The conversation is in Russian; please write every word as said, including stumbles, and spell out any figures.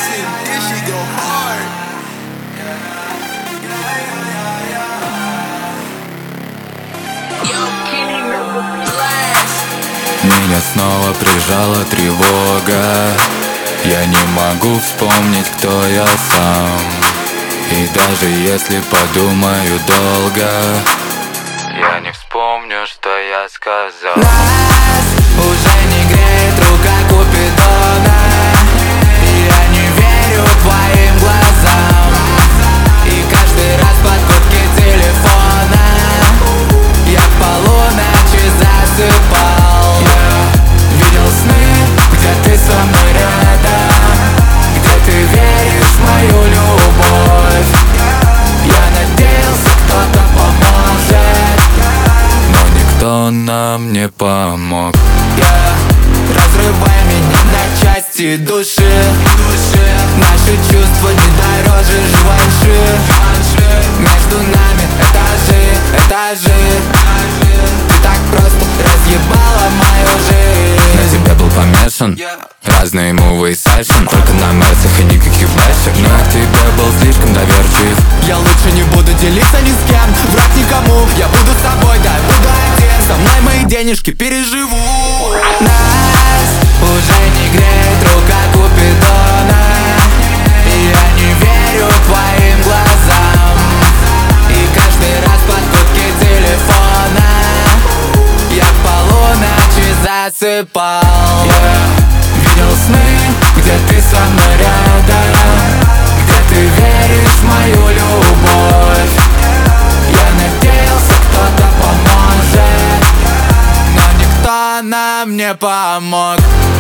Jackson, this shit go hard. Меня снова прижала тревога. Я не могу вспомнить, кто я сам. И даже если подумаю долго, я не вспомню, что я сказал. Нас уже не греет рука Купидона. Я не верю твоим глазам. И каждый раз под гудки телефона я в полуночи засыпал. Я видел сны, где ты со мной рядом, где ты веришь в мою любовь. Я надеялся, кто-то поможет, но никто нам не помог. yeah. Разрывай меня на части души, души. Наши чувства не дороже жвачи. Между нами этажи, этажи. Ты так просто разъебала мою жизнь. На тебе был помешан, разные мувы и сайшн. Только на мерсах и никаких бэшек. Но я к тебе был слишком доверчив. Я лучше не буду делиться ни с кем, врать никому. Я буду с тобой, да, буду один. Со мной мои денежки переживу. Нас уже не греет рука Купидона. Я не верю твоим глазам. И каждый раз под гудки телефона я в полуночи засыпал. yeah. Видел сны, где ты со мной рядом, где ты веришь в мою любовь. Я надеялся, кто-то поможет, но никто нам не помог.